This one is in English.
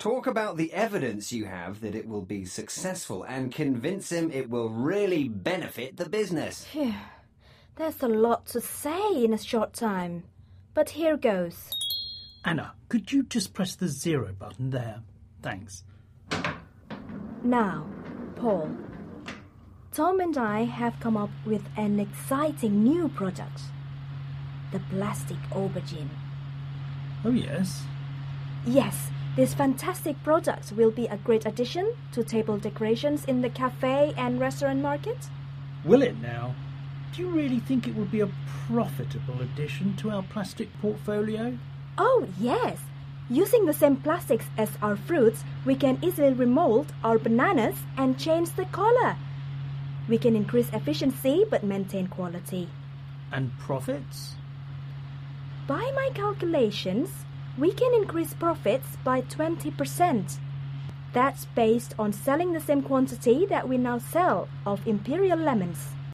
Talk about the evidence you have that it will be successful and convince him it will really benefit the business. Phew. There's a lot to say in a short time. But here goes. Anna, could you just press the 0 button there? Thanks. Now, Paul. Tom and I have come up with an exciting new product. The plastic aubergine. Oh, yes? Yes, this fantastic product will be a great addition to table decorations in the cafe and restaurant market. Will it now? Do you really think it will be a profitable addition to our plastic portfolio? Oh, yes. Using the same plastics as our fruits, we can easily remold our bananas and change the color. We can increase efficiency but maintain quality. And profits? By my calculations, we can increase profits by 20%. That's based on selling the same quantity that we now sell of Imperial lemons.